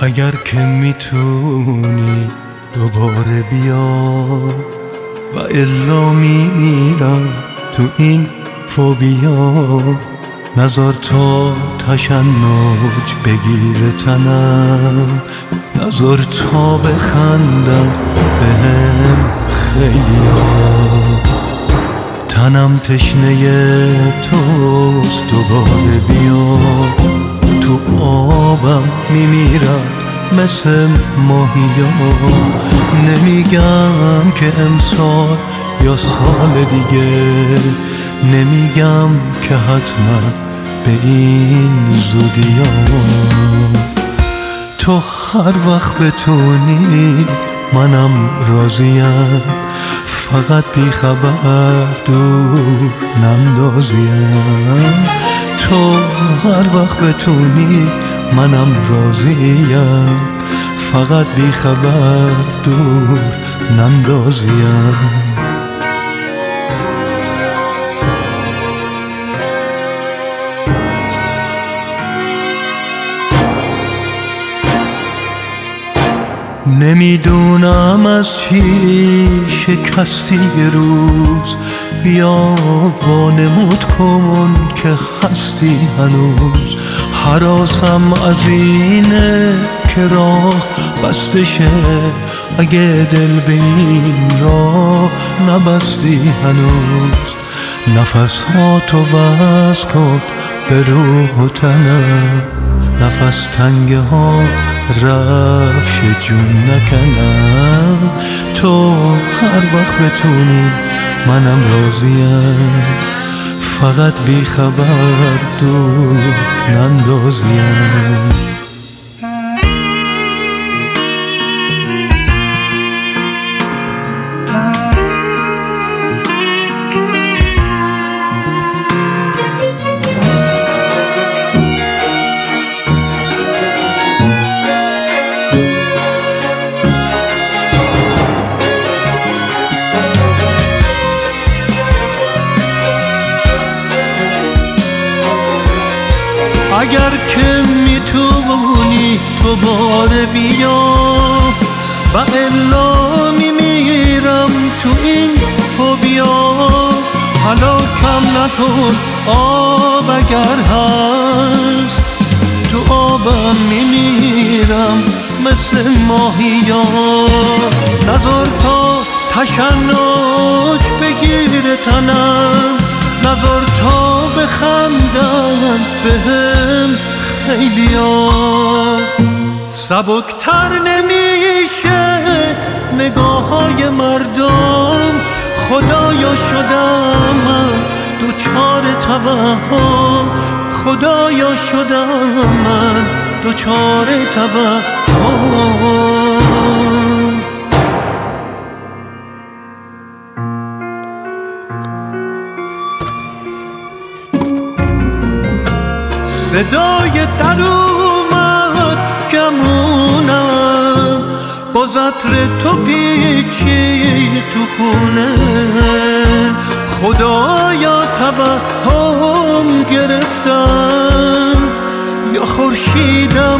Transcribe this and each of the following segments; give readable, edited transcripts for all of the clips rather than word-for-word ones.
اگر که میتونی دوباره بیا و الا میمیرم تو این فوبیا. نذار تا تشنج بگیره تنم، نذار تا بخندم بهم خیلیا. تنم تشنه توست دوباره بیا، تو آبم میمیرم مثل ماهیا. نمیگم که امسال یا سال دیگه، نمیگم که حتما به این زودیا. تو هر وقت بتونی منم راضیم، فقط بی خبر دور نندازیم. تو هر وقت بتونی منم راضیم، فقط بی خبر دور نندازیم. نمیدونم از چی شکستی یه روز، بیا وانمود کن که هستی هنوز. هراسم از اینه که راه بسته شه، اگه دل به این راه نبستی هنوز. نفساتو وصل کن به روح و تنم، نفس تنگه ها رفش جون نکنم. تو هر وقت بتونی منم راضیم، فقط بی خبر دور نندازیم. اگر که میتونی دوباره بیا و الا میمیرم تو این فوبیا. حالا کم نکن آب اگر هست، تو آبم میمیرم مثل ماهیا. نذار تا تشنج بگیره تنم، نذار تا بخندن بهم خیلیا. سبکتر نمیشه نگاه های مردم، خدایا شدم من دوچار توهم. خدایا شدم من دوچار توهم. صدای در اومد گمونم، با عطر تو پیچی تو خونه. خدایا توهم گرفتم یا خورشیدم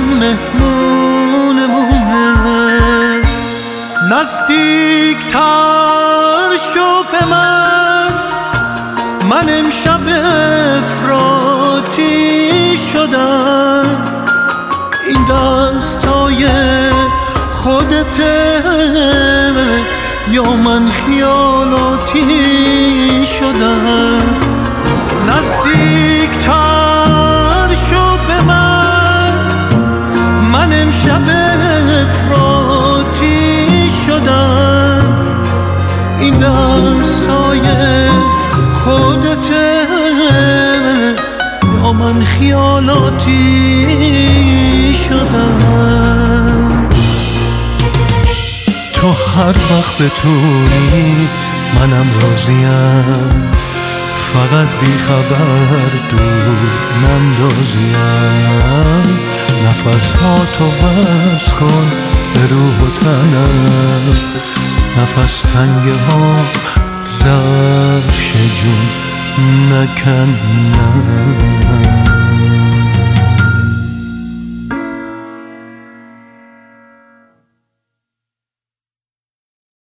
مهمونمونه. نزدیک تر شو به من امشب افراطی شدم. این دستای خودته یا من خیالاتی شدم. نزدیک تر شو به من امشب افراطی شدم. این دستای خودته یا من خیالاتی شدم. تو هر وقت بتونی منم راضیم، فقط بی خبر دور نندازیم. نفساتو وصل کن به روح و تنم، نفس تنگه ها رفش جون نکنم.